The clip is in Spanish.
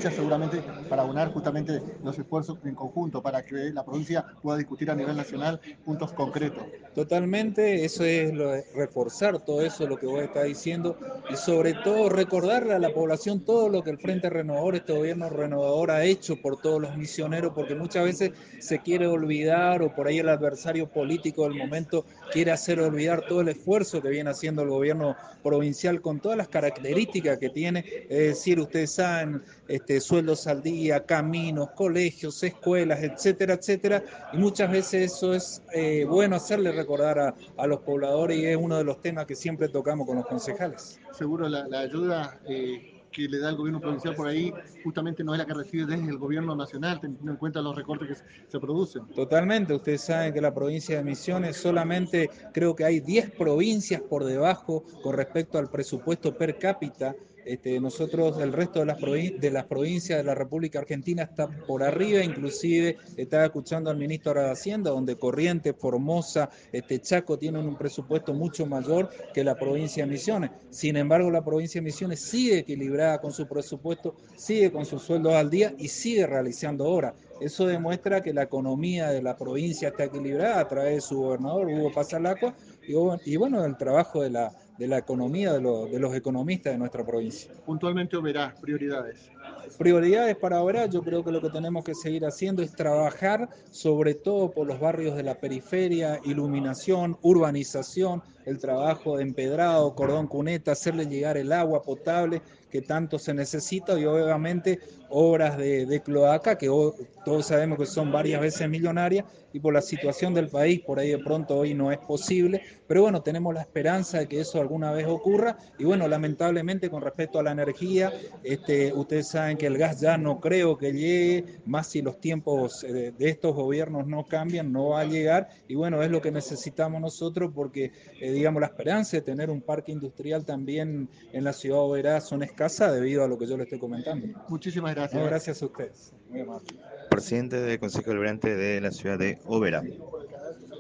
fecha seguramente para abonar justamente los esfuerzos en conjunto para que la provincia pueda discutir a nivel nacional puntos concretos. Totalmente, eso es reforzar todo eso, lo que vos estás diciendo, y sobre todo recordarle a la población todo lo que el Frente Renovador, este gobierno renovador ha hecho por todos los misioneros, porque muchas veces se quiere olvidar, o por ahí el adversario político del momento quiere hacer olvidar todo el esfuerzo que viene haciendo el gobierno provincial con todas las características que tiene, es decir, ustedes saben, sueldos al día, caminos, colegios, escuelas, etcétera, etcétera, y muchas veces eso es bueno hacerle recordar a los pobladores, y es uno de los temas que siempre tocamos con los concejales. Seguro la ayuda que le da el gobierno provincial por ahí justamente no es la que recibe desde el gobierno nacional, teniendo en cuenta los recortes que se producen. Totalmente, ustedes saben que la provincia de Misiones solamente creo que hay 10 provincias por debajo con respecto al presupuesto per cápita. Nosotros, el resto de las provincias de la República Argentina está por arriba, inclusive estaba escuchando al ministro de Hacienda, donde Corrientes, Formosa, Chaco tienen un presupuesto mucho mayor que la provincia de Misiones. Sin embargo, la provincia de Misiones sigue equilibrada con su presupuesto, sigue con sus sueldos al día y sigue realizando obras. Eso demuestra que la economía de la provincia está equilibrada a través de su gobernador, Hugo Pasalacqua, y bueno, el trabajo de la economía de los economistas de nuestra provincia. Puntualmente verá prioridades. Prioridades para ahora, yo creo que lo que tenemos que seguir haciendo es trabajar sobre todo por los barrios de la periferia, iluminación, urbanización, el trabajo de empedrado, cordón cuneta, hacerle llegar el agua potable que tanto se necesita, y obviamente obras de cloaca que todos sabemos que son varias veces millonarias, y por la situación del país por ahí de pronto hoy no es posible, pero bueno, tenemos la esperanza de que eso alguna vez ocurra. Y bueno, lamentablemente con respecto a la energía, ustedes saben que el gas ya no creo que llegue, más si los tiempos de estos gobiernos no cambian, no va a llegar, y bueno, es lo que necesitamos nosotros, porque digamos, la esperanza de tener un parque industrial también en la ciudad de Oberá son escasas debido a lo que yo le estoy comentando. Muchísimas gracias. No, gracias a ustedes. Muy amable. Presidente del Consejo Deliberante de la ciudad de Oberá.